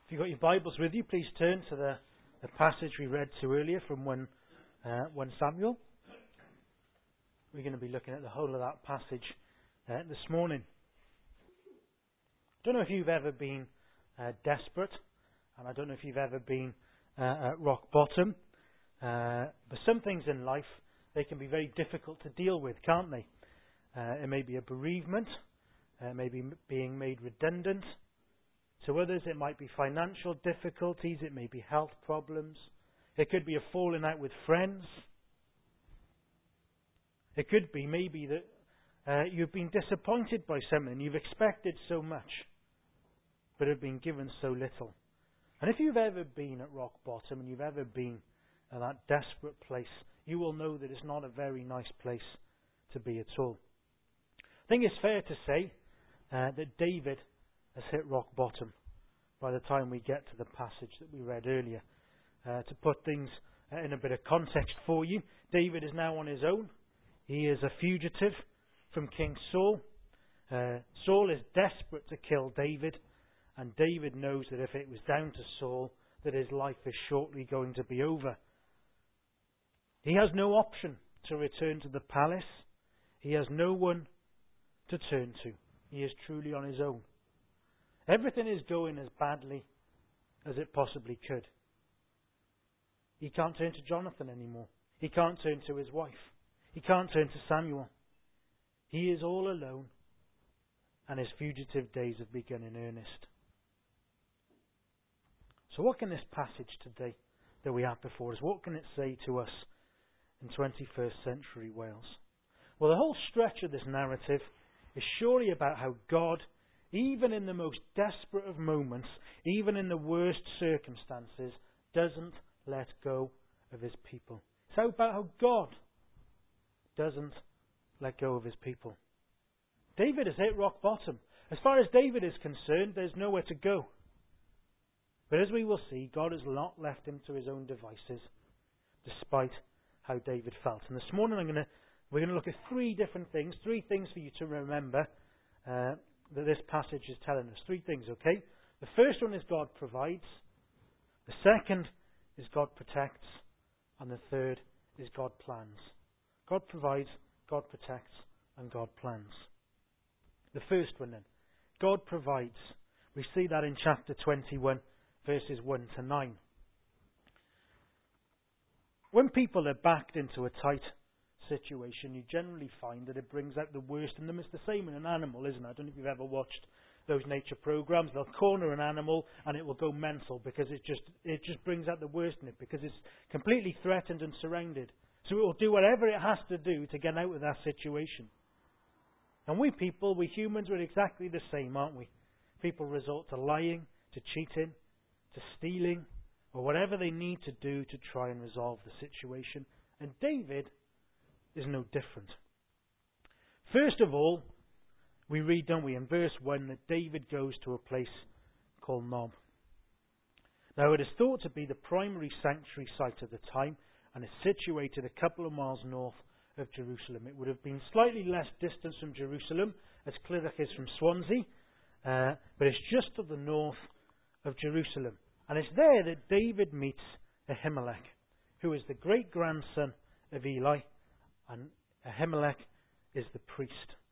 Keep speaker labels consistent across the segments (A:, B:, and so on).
A: If you've got your Bibles with you, please turn to the passage we read to earlier from 1 Samuel. We're going to be looking at the whole of that passage this morning. I don't know if you've ever been desperate, and I don't know if you've ever been at rock bottom, but some things in life, they can be very difficult to deal with, can't they? It may be a bereavement, it may be being made redundant. To others, it might be financial difficulties, it may be health problems, it could be a falling out with friends. It could be maybe that you've been disappointed by something, you've expected so much, but have been given so little. And if you've ever been at rock bottom and you've ever been in that desperate place, you will know that it's not a very nice place to be at all. I think it's fair to say that David has hit rock bottom by the time we get to the passage that we read earlier. To put things in a bit of context for you, David is now on his own. He is a fugitive from King Saul. Saul is desperate to kill David, and David knows that if it was down to Saul, that his life is shortly going to be over. He has no option to return to the palace. He has no one to turn to. He is truly on his own. Everything is going as badly as it possibly could. He can't turn to Jonathan anymore. He can't turn to his wife. He can't turn to Samuel. He is all alone, and his fugitive days have begun in earnest. So what can this passage today that we have before us, what can it say to us in 21st century Wales? Well, the whole stretch of this narrative is surely about how God, even in the most desperate of moments, even in the worst circumstances, doesn't let go of his people. It's about how God doesn't let go of his people. David has hit rock bottom. As far as David is concerned, there's nowhere to go. But as we will see, God has not left him to his own devices, despite how David felt. And this morning we're going to look at three things for you to remember that this passage is telling us. Three things, okay? The first one is God provides. The second is God protects. And the third is God plans. God provides, God protects, and God plans. The first one then. God provides. We see that in chapter 21, verses 1 to 9. When people are backed into a tight situation, you generally find that it brings out the worst in them. It's the same in an animal, isn't it? I don't know if you've ever watched those nature programs. They'll corner an animal and it will go mental because it just brings out the worst in it because it's completely threatened and surrounded. So it will do whatever it has to do to get out of that situation. And we humans, we're exactly the same, aren't we? People resort to lying, to cheating, to stealing, or whatever they need to do to try and resolve the situation. And David is no different. First of all, we read, don't we, in verse 1 that David goes to a place called Nob. Now it is thought to be the primary sanctuary site of the time and is situated a couple of miles north of Jerusalem. It would have been slightly less distance from Jerusalem, as Clydach is from Swansea, but it's just to the north of Jerusalem. And it's there that David meets Ahimelech, who is the great-grandson of Eli, and Ahimelech is the priest.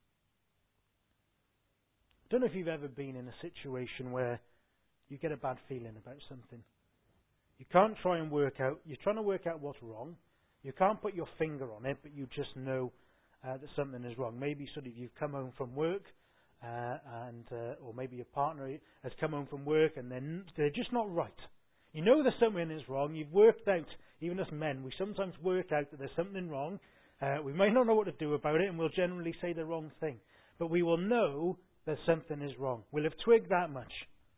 A: I don't know if you've ever been in a situation where you get a bad feeling about something. You can't try and you're trying to work out what's wrong. You can't put your finger on it, but you just know that something is wrong. Maybe sort of you've come home from work, or maybe your partner has come home from work and they're just not right. You know that something is wrong. You've worked out, even as men, we sometimes work out that there's something wrong. We may not know what to do about it, and we'll generally say the wrong thing. But we will know that something is wrong. We'll have twigged that much.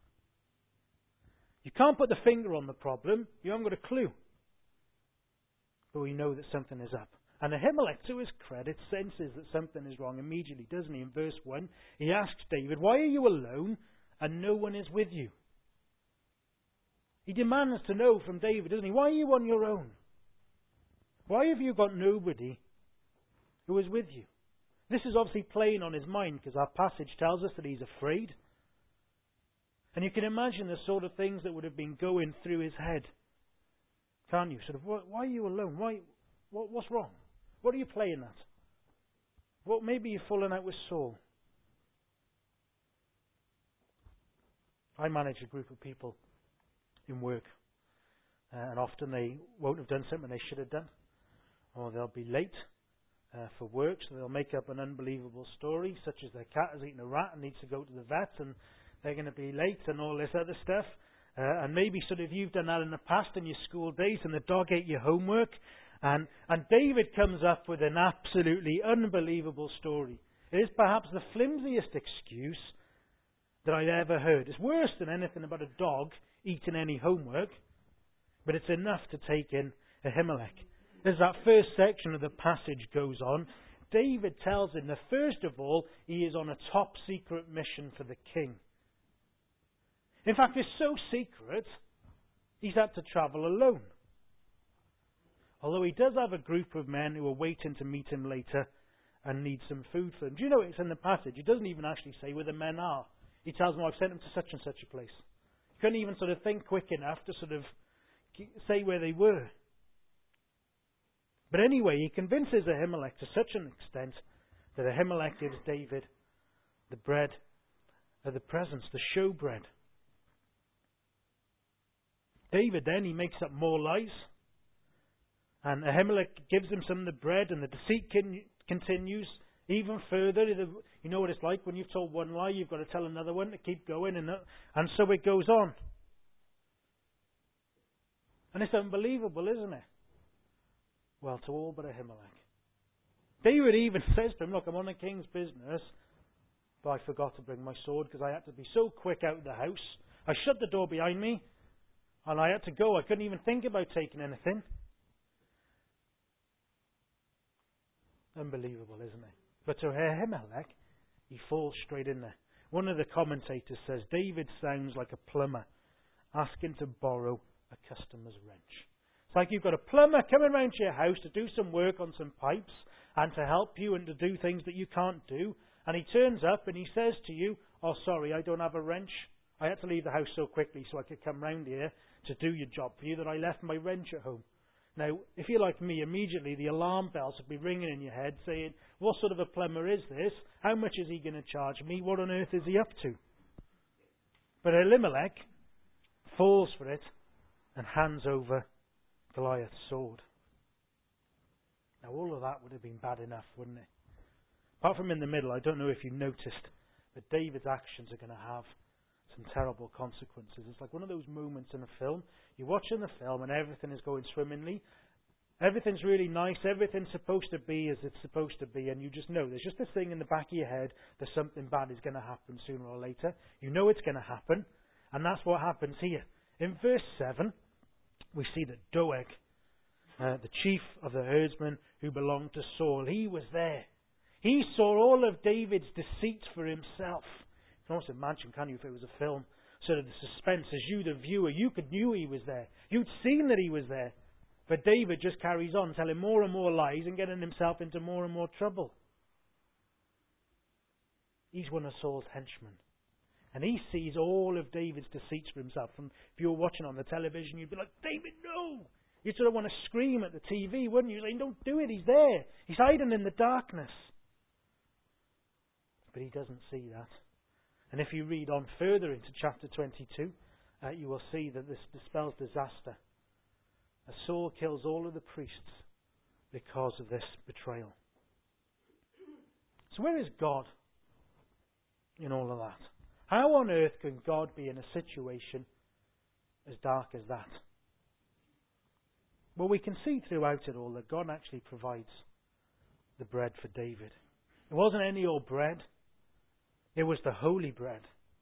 A: You can't put the finger on the problem. You haven't got a clue. But we know that something is up. And Ahimelech, to his credit, senses that something is wrong immediately, doesn't he? In verse 1, he asks David, why are you alone and no one is with you? He demands to know from David, doesn't he? Why are you on your own? Why have you got nobody who is with you? This is obviously playing on his mind because our passage tells us that he's afraid. And you can imagine the sort of things that would have been going through his head. Can't you? Sort of, why are you alone? What's wrong? What are you playing at? Well, maybe you've fallen out with Saul. I manage a group of people in work. And often they won't have done something they should have done. Or they'll be late for work, so they'll make up an unbelievable story, such as their cat has eaten a rat and needs to go to the vet, and they're going to be late and all this other stuff. And maybe sort of you've done that in the past in your school days, and the dog ate your homework. And David comes up with an absolutely unbelievable story. It is perhaps the flimsiest excuse that I've ever heard. It's worse than anything about a dog eating any homework, but it's enough to take in Ahimelech. As that first section of the passage goes on, David tells him that first of all, he is on a top secret mission for the king. In fact, it's so secret, he's had to travel alone. Although he does have a group of men who are waiting to meet him later and need some food for him. Do you know it's in the passage? He doesn't even actually say where the men are. He tells them, I've sent them to such and such a place. He couldn't even sort of think quick enough to sort of say where they were. But anyway, he convinces Ahimelech to such an extent that Ahimelech gives David the bread, the presents, the showbread. David then, he makes up more lies. And Ahimelech gives him some of the bread, and the deceit continues even further. You know what it's like when you've told one lie, you've got to tell another one to keep going, and so it goes on. And it's unbelievable, isn't it? Well, to all but Ahimelech. David even says to him, look, I'm on the king's business, but I forgot to bring my sword because I had to be so quick out of the house. I shut the door behind me, and I had to go. I couldn't even think about taking anything. Unbelievable, isn't it? But to Ahimelech, he falls straight in there. One of the commentators says, David sounds like a plumber asking to borrow a customer's wrench. It's like you've got a plumber coming round to your house to do some work on some pipes and to help you and to do things that you can't do. And he turns up and he says to you, oh, sorry, I don't have a wrench. I had to leave the house so quickly so I could come round here to do your job for you that I left my wrench at home. Now, if you're like me, immediately the alarm bells would be ringing in your head saying, what sort of a plumber is this? How much is he going to charge me? What on earth is he up to? But Elimelech falls for it and hands over Goliath's sword. Now, all of that would have been bad enough, wouldn't it? Apart from in the middle, I don't know if you noticed, but David's actions are going to have some terrible consequences. It's like one of those moments in a film. You're watching the film and everything is going swimmingly. Everything's really nice. Everything's supposed to be as it's supposed to be. And you just know there's just this thing in the back of your head that something bad is going to happen sooner or later. You know it's going to happen. And that's what happens here. In verse 7, we see that Doeg, the chief of the herdsmen who belonged to Saul, he was there. He saw all of David's deceit for himself. You can almost imagine, can't you, if it was a film, sort of the suspense as you, the viewer, you knew he was there. You'd seen that he was there. But David just carries on telling more and more lies and getting himself into more and more trouble. He's one of Saul's henchmen. And he sees all of David's deceits for himself. From, if you were watching on the television, you'd be like, David, no! You'd sort of want to scream at the TV, wouldn't you? Saying, don't do it, he's there. He's hiding in the darkness. But he doesn't see that. And if you read on further into chapter 22, you will see that this spells disaster. As Saul kills all of the priests because of this betrayal. So where is God in all of that? How on earth can God be in a situation as dark as that? Well, we can see throughout it all that God actually provides the bread for David. It wasn't any old bread. It was the holy bread.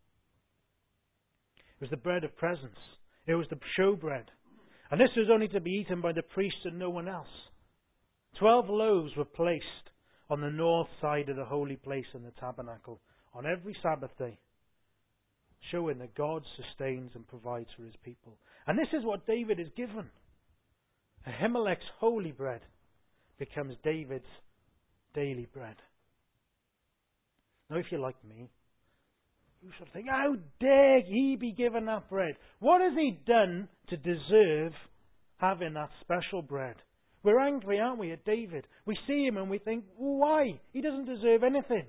A: It was the bread of presence. It was the showbread. And this was only to be eaten by the priests and no one else. 12 loaves were placed on the north side of the holy place in the tabernacle on every Sabbath day, showing that God sustains and provides for his people. And this is what David is given. Ahimelech's holy bread becomes David's daily bread. Now, if you're like me, You sort of think, how dare he be given that bread? What has he done to deserve having that special bread? We're angry, aren't we, at David? We see him and we think, well, why? He doesn't deserve anything.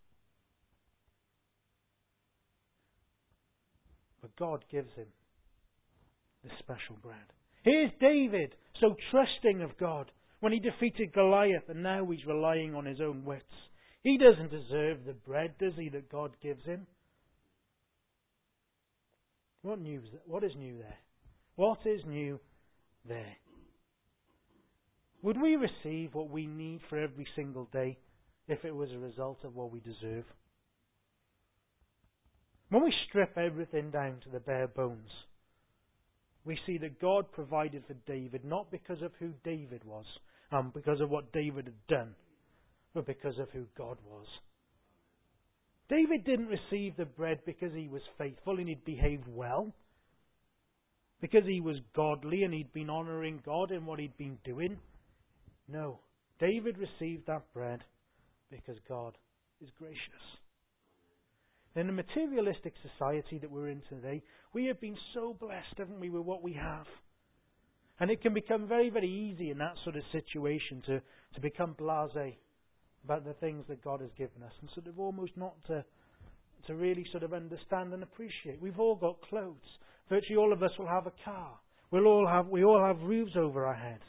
A: But God gives him this special bread. Here's David, so trusting of God, when he defeated Goliath, and now he's relying on his own wits. He doesn't deserve the bread, does he, that God gives him? What is new there? What is new there? Would we receive what we need for every single day if it was a result of what we deserve? When we strip everything down to the bare bones, we see that God provided for David not because of who David was, because of what David had done, but because of who God was. David didn't receive the bread because he was faithful and he'd behaved well, because he was godly and he'd been honouring God in what he'd been doing. No, David received that bread because God is gracious. In the materialistic society that we're in today, we have been so blessed, haven't we, with what we have. And it can become very, very easy in that sort of situation to become blasé about the things that God has given us and sort of almost not to really sort of understand and appreciate. We've all got clothes. Virtually all of us will have a car. We all have roofs over our heads.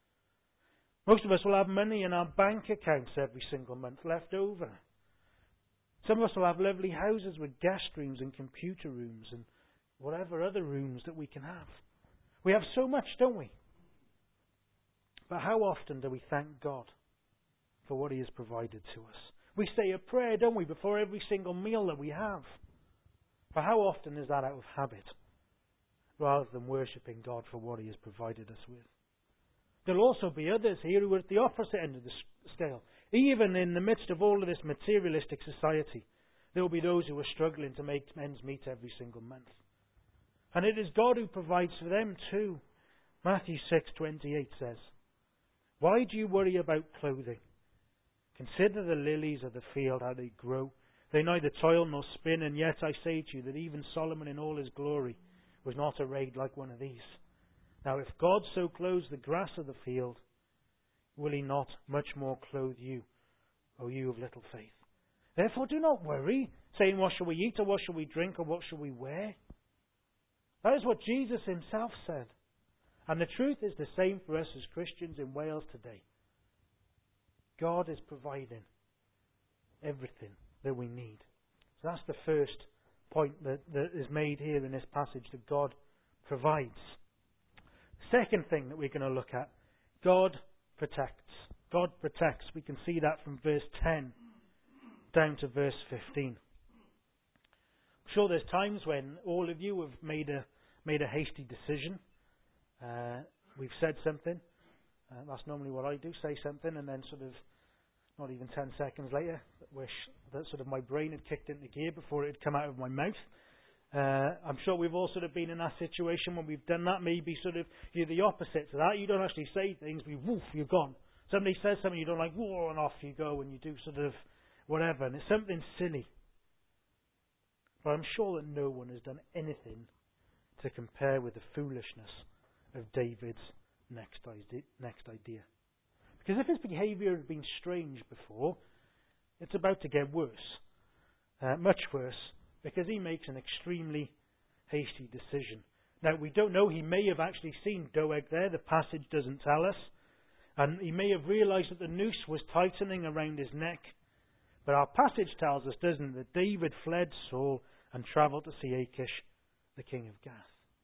A: Most of us will have money in our bank accounts every single month left over. Some of us will have lovely houses with guest rooms and computer rooms and whatever other rooms that we can have. We have so much, don't we? But how often do we thank God for what He has provided to us? We say a prayer, don't we, before every single meal that we have. But how often is that out of habit, rather than worshipping God for what He has provided us with? There'll also be others here who are at the opposite end of the scale. Even in the midst of all of this materialistic society, there will be those who are struggling to make ends meet every single month. And it is God who provides for them too. Matthew 6:28 says, "Why do you worry about clothing? Consider the lilies of the field, how they grow. They neither toil nor spin, and yet I say to you that even Solomon in all his glory was not arrayed like one of these. Now if God so clothes the grass of the field, will He not much more clothe you, O you of little faith? Therefore do not worry, saying, what shall we eat, or what shall we drink, or what shall we wear?" That is what Jesus Himself said. And the truth is the same for us as Christians in Wales today. God is providing everything that we need. So that's the first point that is made here in this passage, that God provides. Second thing that we're going to look at, God protects. God protects. We can see that from verse 10 down to verse 15. I'm sure there's times when all of you have made a hasty decision. We've said something. That's normally what I do, say something, and then sort of not even 10 seconds later, wish that sort of my brain had kicked into gear before it had come out of my mouth. I'm sure we've all sort of been in that situation when we've done that. Maybe sort of you're the opposite to that. You don't actually say things, but woof, you're gone. Somebody says something, you don't like, whoa, and off you go, and you do sort of whatever, and it's something silly. But I'm sure that no one has done anything to compare with the foolishness of David's next idea. Because if his behaviour had been strange before, it's about to get worse. Much worse, because he makes an extremely hasty decision. Now, we don't know. He may have actually seen Doeg there. The passage doesn't tell us. And he may have realised that the noose was tightening around his neck. But our passage tells us, doesn't it, that David fled Saul and travelled to see Achish, the king of Gath.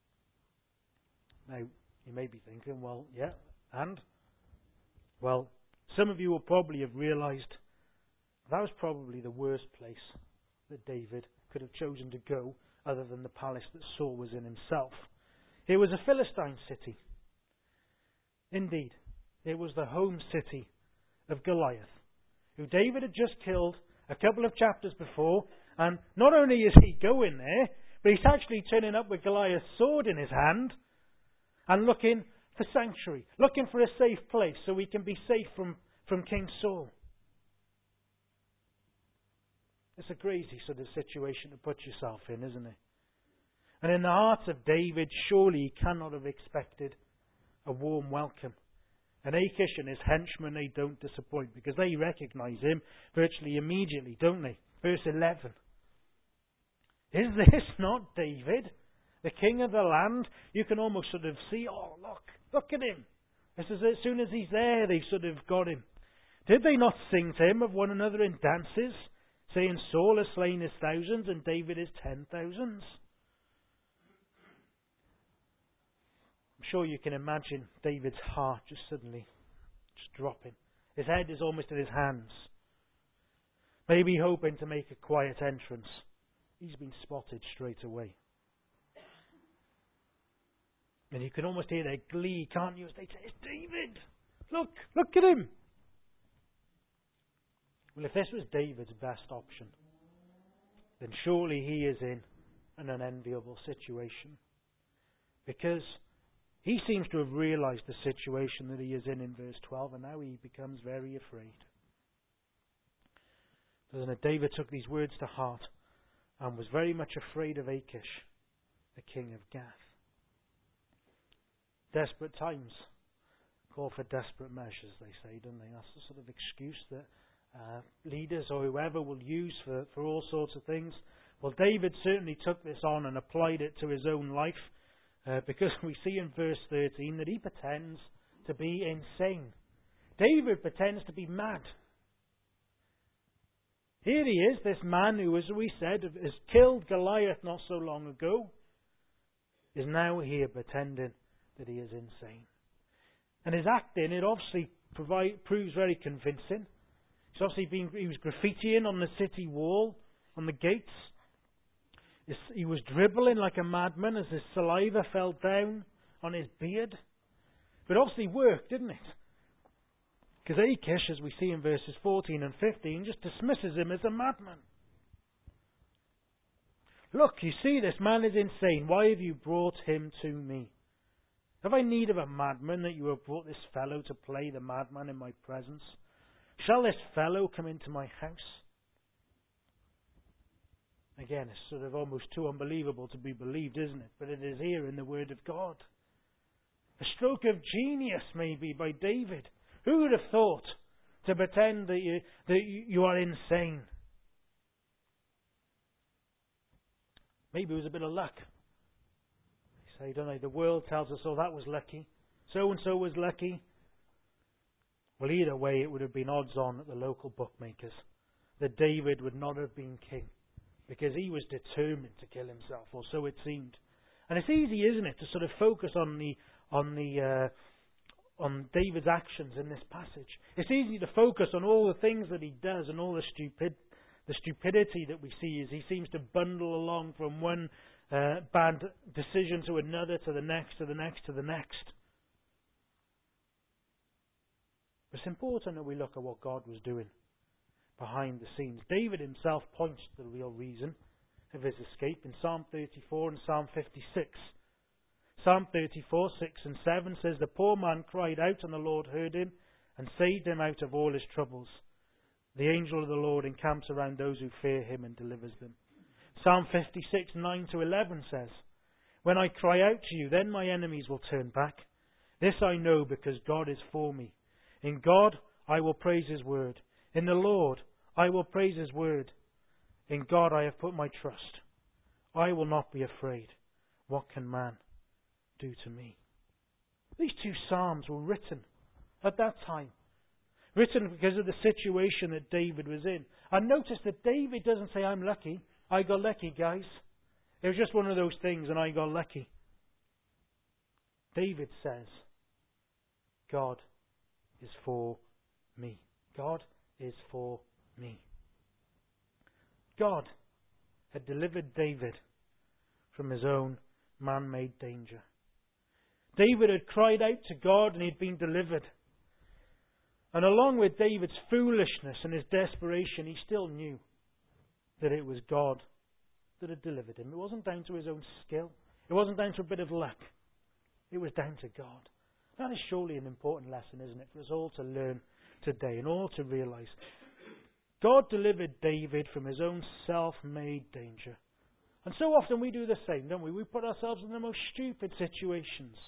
A: Now, you may be thinking, well, yeah, and? Well, some of you will probably have realised that was probably the worst place that David could have chosen to go other than the palace that Saul was in himself. It was a Philistine city. Indeed, it was the home city of Goliath, who David had just killed a couple of chapters before, and not only is he going there, but he's actually turning up with Goliath's sword in his hand and looking for sanctuary, looking for a safe place so he can be safe from King Saul. It's a crazy sort of situation to put yourself in, isn't it? And in the heart of David, surely he cannot have expected a warm welcome. And Achish and his henchmen, they don't disappoint because they recognize him virtually immediately, don't they? Verse 11. Is this not David, the king of the land? You can almost sort of see, oh, look at him. This is as soon as he's there, they've sort of got him. Did they not sing to him of one another in dances, saying, Saul has slain his thousands and David his 10,000s? I'm sure you can imagine David's heart just suddenly just dropping. His head is almost in his hands. Maybe hoping to make a quiet entrance. He's been spotted straight away. And you can almost hear their glee, can't you? As they say, it's David! Look at him! Well, if this was David's best option, then surely he is in an unenviable situation. Because he seems to have realized the situation that he is in verse 12, and now he becomes very afraid. Doesn't it? David took these words to heart and was very much afraid of Achish, the king of Gath. Desperate times call for desperate measures, they say, don't they? That's the sort of excuse that leaders or whoever will use for all sorts of things. Well, David certainly took this on and applied it to his own life. Because we see in verse 13 that he pretends to be insane. David pretends to be mad. Here he is, this man who, as we said, has killed Goliath not so long ago, is now here pretending that he is insane. And his acting, it obviously proves very convincing. He was graffitiing on the city wall, on the gates. He was dribbling like a madman as his saliva fell down on his beard. But obviously worked, didn't it? Because Achish, as we see in verses 14 and 15, just dismisses him as a madman. Look, you see, this man is insane. Why have you brought him to me? Have I need of a madman that you have brought this fellow to play the madman in my presence? Shall this fellow come into my house? Again, it's sort of almost too unbelievable to be believed, isn't it? But it is here in the Word of God. A stroke of genius, maybe, by David. Who would have thought to pretend that you are insane? Maybe it was a bit of luck. They say, don't they? The world tells us, oh, that was lucky. So-and-so was lucky. Well, either way, it would have been odds on at the local bookmakers that David would not have been king. Because he was determined to kill himself, or so it seemed. And it's easy, isn't it, to sort of focus on David's actions in this passage. It's easy to focus on all the things that he does and all the stupidity that we see as he seems to bundle along from one bad decision to another, to the next, to the next, to the next. But it's important that we look at what God was doing behind the scenes. David himself points to the real reason of his escape in Psalm 34 and Psalm 56. Psalm 34, 6 and 7 says, the poor man cried out and the Lord heard him and saved him out of all his troubles. The angel of the Lord encamps around those who fear him and delivers them. Psalm 56, 9 to 11 says, when I cry out to you, then my enemies will turn back. This I know because God is for me. In God I will praise his word. In the Lord I will praise his word. In God I have put my trust. I will not be afraid. What can man do to me? These two psalms were written at that time. Written because of the situation that David was in. And notice that David doesn't say, I'm lucky. I got lucky, guys. It was just one of those things and I got lucky. David says, God is for me. God is for me. God had delivered David from his own man-made danger. David had cried out to God and he'd been delivered. And along with David's foolishness and his desperation, he still knew that it was God that had delivered him. It wasn't down to his own skill. It wasn't down to a bit of luck. It was down to God. That is surely an important lesson, isn't it, for us all to learn today and all to realise God delivered David from his own self-made danger. And so often we do the same, don't we? We put ourselves in the most stupid situations.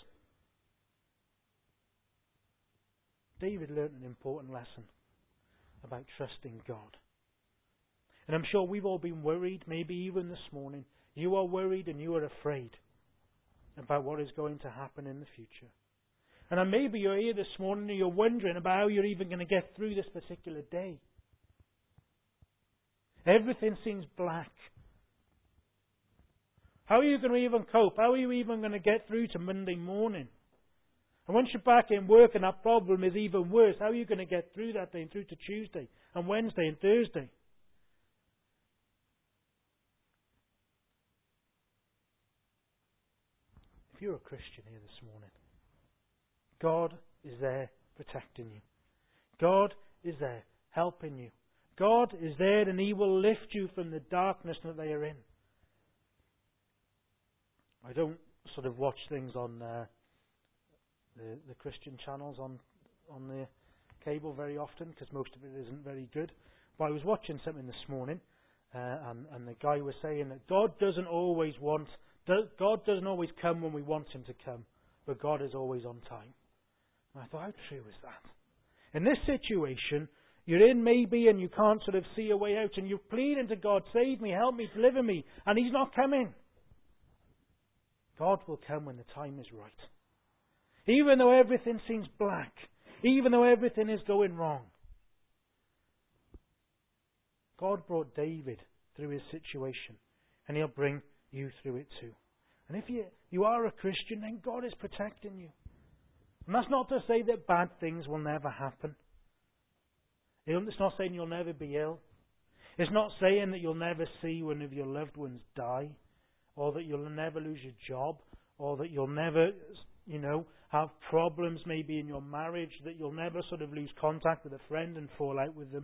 A: David learned an important lesson about trusting God. And I'm sure we've all been worried, maybe even this morning. You are worried and you are afraid about what is going to happen in the future. And then maybe you're here this morning and you're wondering about how you're even going to get through this particular day. Everything seems black. How are you going to even cope? How are you even going to get through to Monday morning? And once you're back in work and that problem is even worse, how are you going to get through that day and through to Tuesday and Wednesday and Thursday? If you're a Christian here this morning, God is there protecting you. God is there helping you. God is there and He will lift you from the darkness that they are in. I don't sort of watch things on the Christian channels on the cable very often because most of it isn't very good. But I was watching something this morning and the guy was saying that God doesn't always come when we want Him to come, but God is always on time. And I thought, how true is that? In this situation, you're in maybe and you can't sort of see a way out and you're pleading to God, save me, help me, deliver me, and He's not coming. God will come when the time is right. Even though everything seems black, even though everything is going wrong. God brought David through his situation, and He'll bring you through it too. And if you are a Christian, then God is protecting you. And that's not to say that bad things will never happen. It's not saying you'll never be ill. It's not saying that you'll never see one of your loved ones die, or that you'll never lose your job, or that you'll never, have problems maybe in your marriage, that you'll never sort of lose contact with a friend and fall out with them.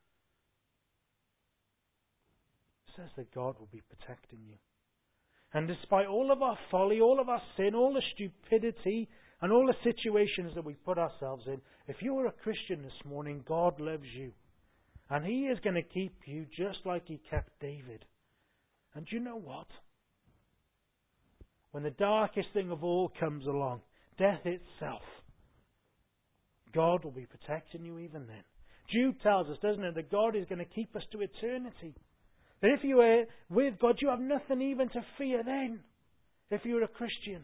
A: It says that God will be protecting you. And despite all of our folly, all of our sin, all the stupidity, and all the situations that we put ourselves in, if you are a Christian this morning, God loves you. And He is going to keep you just like He kept David. And do you know what? When the darkest thing of all comes along, death itself, God will be protecting you even then. Jude tells us, doesn't it, that God is going to keep us to eternity. That if you are with God, you have nothing even to fear then, if you're a Christian.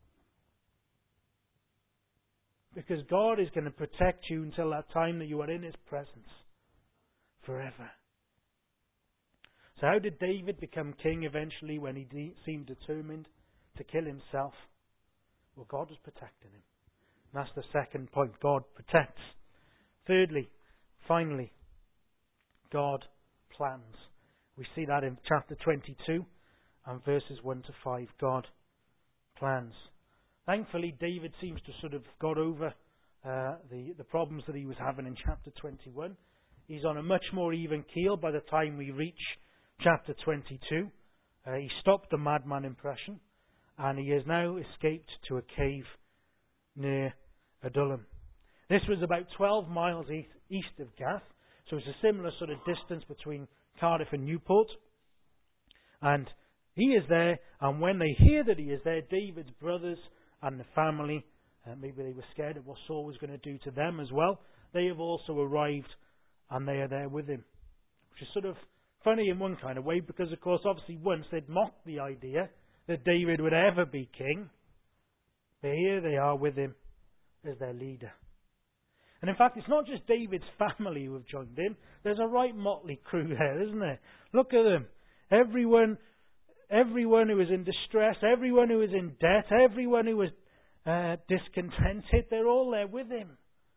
A: Because God is going to protect you until that time that you are in His presence. Forever. So how did David become king eventually when he seemed determined to kill himself? Well, God was protecting him. And that's the second point. God protects. Thirdly, finally, God plans. We see that in chapter 22 and verses 1 to 5. God plans. Thankfully, David seems to sort of got over the problems that he was having in chapter 21. He's on a much more even keel by the time we reach chapter 22. He stopped the madman impression, and he has now escaped to a cave near Adullam. This was about 12 miles east of Gath, so it's a similar sort of distance between Cardiff and Newport. And he is there, and when they hear that he is there, David's brothers and the family, maybe they were scared of what Saul was going to do to them as well, they have also arrived, and they are there with him. Which is sort of funny in one kind of way, because of course obviously once they'd mocked the idea that David would ever be king, but here they are with him as their leader. And in fact, it's not just David's family who have joined him. There's a right motley crew there, isn't there? Look at them. Everyone who is in distress, everyone who is in debt, everyone who is discontented, they're all there with him.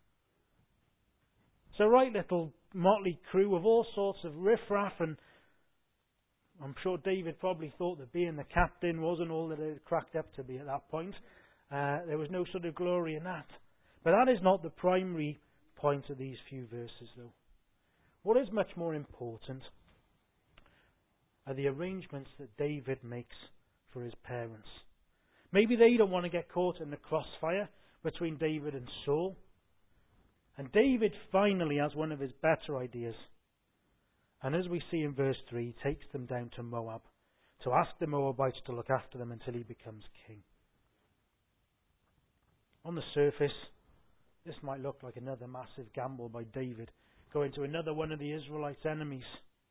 A: It's a right little motley crew of all sorts of riffraff, and I'm sure David probably thought that being the captain wasn't all that it cracked up to be at that point. There was no sort of glory in that. But that is not the primary point of these few verses, though. What is much more important are the arrangements that David makes for his parents. Maybe they don't want to get caught in the crossfire between David and Saul. And David finally has one of his better ideas. And as we see in verse 3, he takes them down to Moab to ask the Moabites to look after them until he becomes king. On the surface, this might look like another massive gamble by David, going to another one of the Israelites' enemies.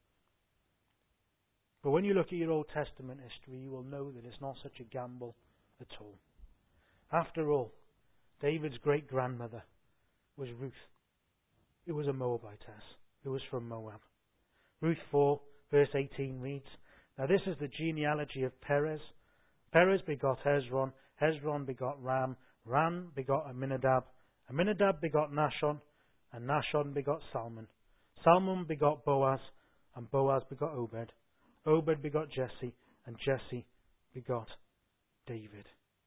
A: But when you look at your Old Testament history, you will know that it's not such a gamble at all. After all, David's great-grandmother was Ruth. It was a Moabitess. It was from Moab. Ruth 4, verse 18 reads, "Now this is the genealogy of Perez. Perez begot Hezron. Hezron begot Ram. Ram begot Amminadab. Amminadab begot Nahshon. And Nahshon begot Salmon. Salmon begot Boaz. And Boaz begot Obed. Obed begot Jesse. And Jesse begot David."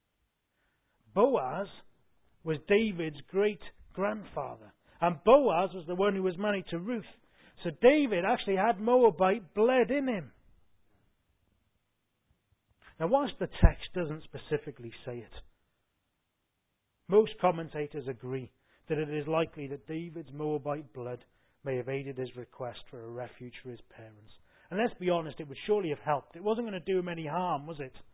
A: Boaz was David's great-grandfather. And Boaz was the one who was married to Ruth. So David actually had Moabite blood in him. Now, whilst the text doesn't specifically say it, most commentators agree that it is likely that David's Moabite blood may have aided his request for a refuge for his parents. And let's be honest, it would surely have helped. It wasn't going to do him any harm, was it?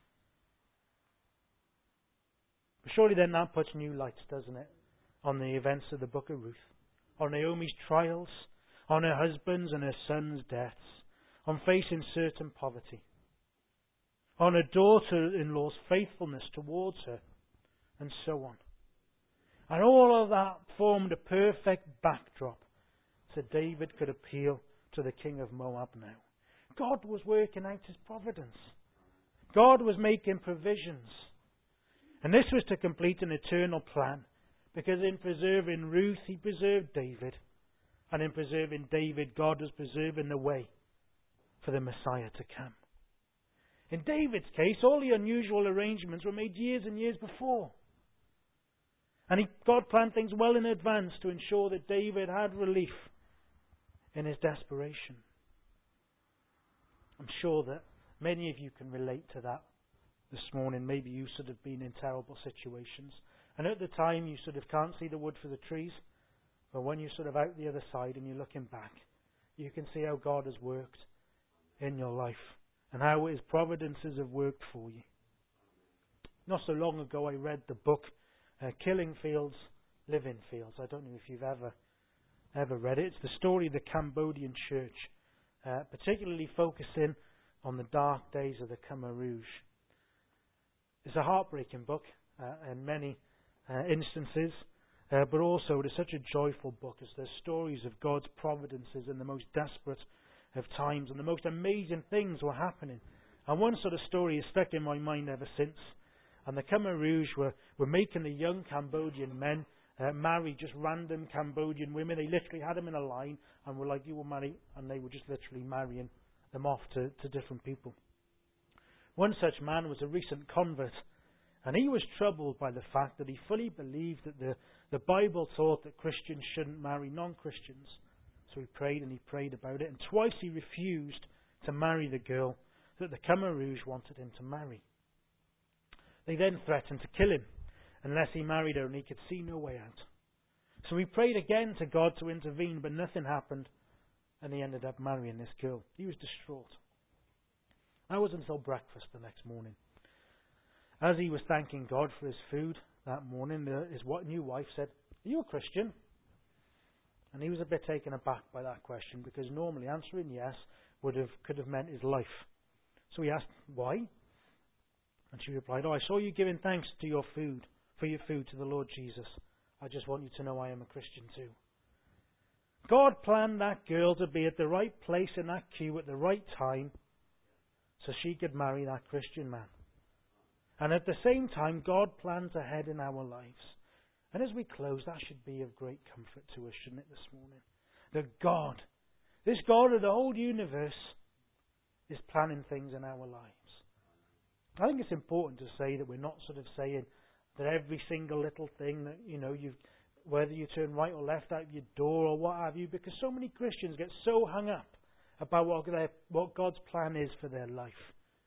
A: But surely then that puts new lights, doesn't it, on the events of the book of Ruth, on Naomi's trials, on her husband's and her son's deaths, on facing certain poverty, on her daughter-in-law's faithfulness towards her, and so on. And all of that formed a perfect backdrop so David could appeal to the king of Moab now. God was working out his providence. God was making provisions. And this was to complete an eternal plan, because in preserving Ruth, he preserved David. And in preserving David, God was preserving the way for the Messiah to come. In David's case, all the unusual arrangements were made years and years before. And God planned things well in advance to ensure that David had relief in his desperation. I'm sure that many of you can relate to that this morning. Maybe you sort of been in terrible situations. And at the time, you sort of can't see the wood for the trees. But when you're sort of out the other side and you're looking back, you can see how God has worked in your life and how his providences have worked for you. Not so long ago, I read the book Killing Fields, Living Fields. I don't know if you've ever read it. It's the story of the Cambodian church, particularly focusing on the dark days of the Khmer Rouge. It's a heartbreaking book in many instances. But also it is such a joyful book as there's stories of God's providences in the most desperate of times, and the most amazing things were happening. And one sort of story has stuck in my mind ever since. And the Khmer Rouge were making the young Cambodian men marry just random Cambodian women. They literally had them in a line and were like, "You will marry," and they were just literally marrying them off to different people. One such man was a recent convert. And he was troubled by the fact that he fully believed that the Bible taught that Christians shouldn't marry non-Christians. So he prayed and he prayed about it. And twice he refused to marry the girl that the Khmer Rouge wanted him to marry. They then threatened to kill him unless he married her, and he could see no way out. So he prayed again to God to intervene, but nothing happened. And he ended up marrying this girl. He was distraught. That was until breakfast the next morning. As he was thanking God for his food that morning, his new wife said, "Are you a Christian?" And he was a bit taken aback by that question, because normally answering yes could have meant his life. So he asked, "Why?" And she replied, "I saw you giving thanks for your food to the Lord Jesus. I just want you to know I am a Christian too." God planned that girl to be at the right place in that queue at the right time so she could marry that Christian man. And at the same time, God plans ahead in our lives. And as we close, that should be of great comfort to us, shouldn't it, this morning? That God, this God of the whole universe, is planning things in our lives. I think it's important to say that we're not sort of saying that every single little thing that, whether you turn right or left out your door or what have you, because so many Christians get so hung up about what God's plan is for their life.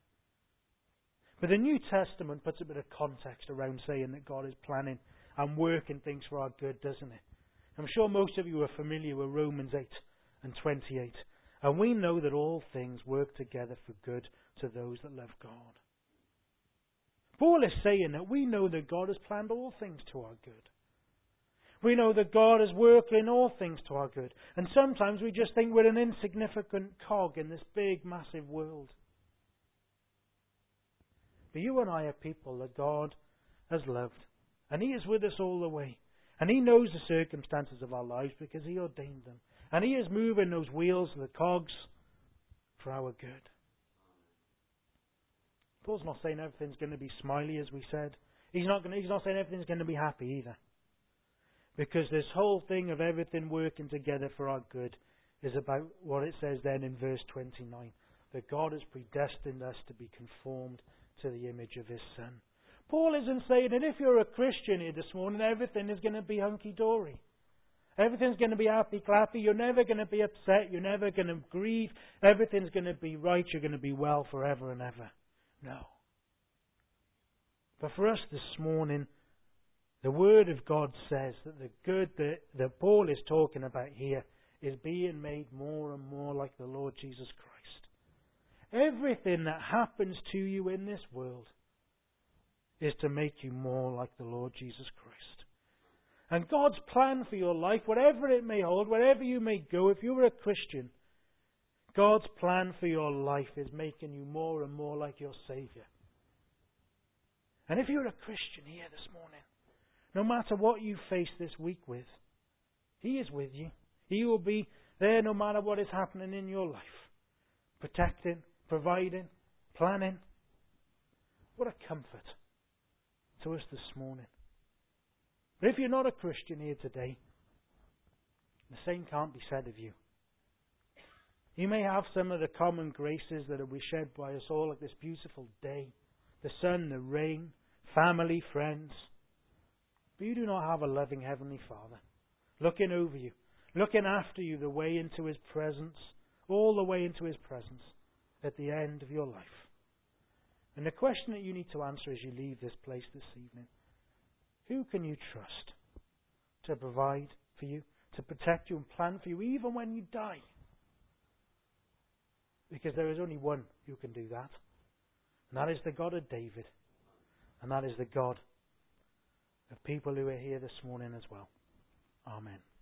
A: But the New Testament puts a bit of context around saying that God is planning and working things for our good, doesn't it? I'm sure most of you are familiar with Romans 8 and 28. And we know that all things work together for good to those that love God. Paul is saying that we know that God has planned all things to our good. We know that God is working all things to our good. And sometimes we just think we're an insignificant cog in this big, massive world. But you and I are people that God has loved. And He is with us all the way. And He knows the circumstances of our lives because He ordained them. And He is moving those wheels, the cogs, for our good. Paul's not saying everything's going to be smiley, as we said. He's not saying everything's going to be happy either. Because this whole thing of everything working together for our good is about what it says then in verse 29. That God has predestined us to be conformed to the image of His Son. Paul isn't saying that if you're a Christian here this morning, everything is going to be hunky-dory. Everything's going to be happy-clappy. You're never going to be upset. You're never going to grieve. Everything's going to be right. You're going to be well forever and ever. No. But for us this morning, the Word of God says that the good that Paul is talking about here is being made more and more like the Lord Jesus Christ. Everything that happens to you in this world is to make you more like the Lord Jesus Christ. And God's plan for your life, whatever it may hold, wherever you may go, if you're a Christian, God's plan for your life is making you more and more like your Saviour. And if you're a Christian here this morning, no matter what you face this week with, He is with you. He will be there no matter what is happening in your life. Protecting, providing, planning. What a comfort to us this morning. But if you're not a Christian here today, the same can't be said of you. You may have some of the common graces that will be shed by us all like this beautiful day. The sun, the rain, family, friends. But you do not have a loving Heavenly Father looking over you, looking after you the way into His presence, all the way into His presence at the end of your life. And the question that you need to answer as you leave this place this evening, who can you trust to provide for you, to protect you and plan for you even when you die? Because there is only one who can do that. And that is the God of David. And that is the God of people who are here this morning as well. Amen.